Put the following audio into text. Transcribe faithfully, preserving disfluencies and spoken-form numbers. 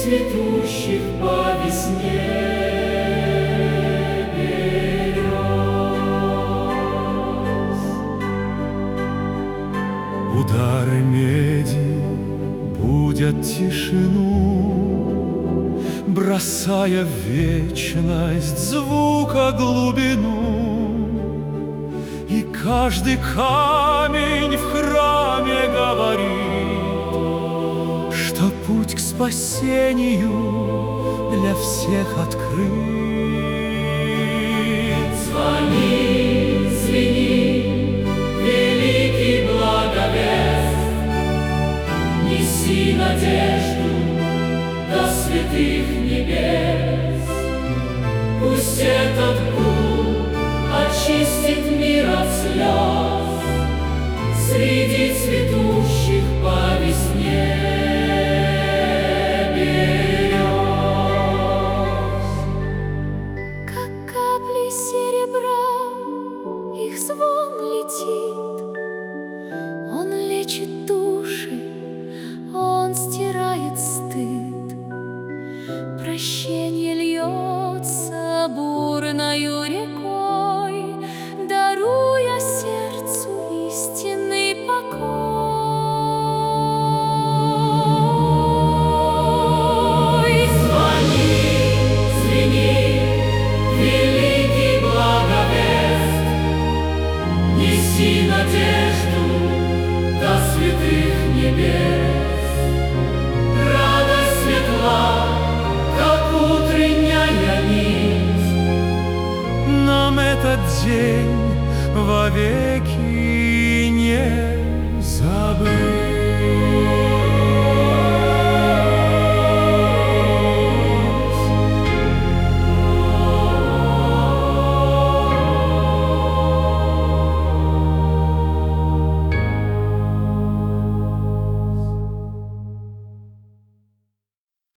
цветущих по весне берез. Удары меди будят тишину, бросая в вечность звука глубину. И каждый камень в храме говорит, что путь к спасению для всех открыт. Звони, звени, великий благовест, неси надежду до святых небес. Пусть этот путь очистит мир от слез среди цветущих по весне берез. Как капли серебра, их звон летит. Он лечит души, он стирает стыд. Прощение льется бурною рекой, даруя сердцу истинный покой. Звони, звени, великий благовест, неси надежду до святых небес. Радость светла, как утренняя нить, Нам этот день вовеки не забыть.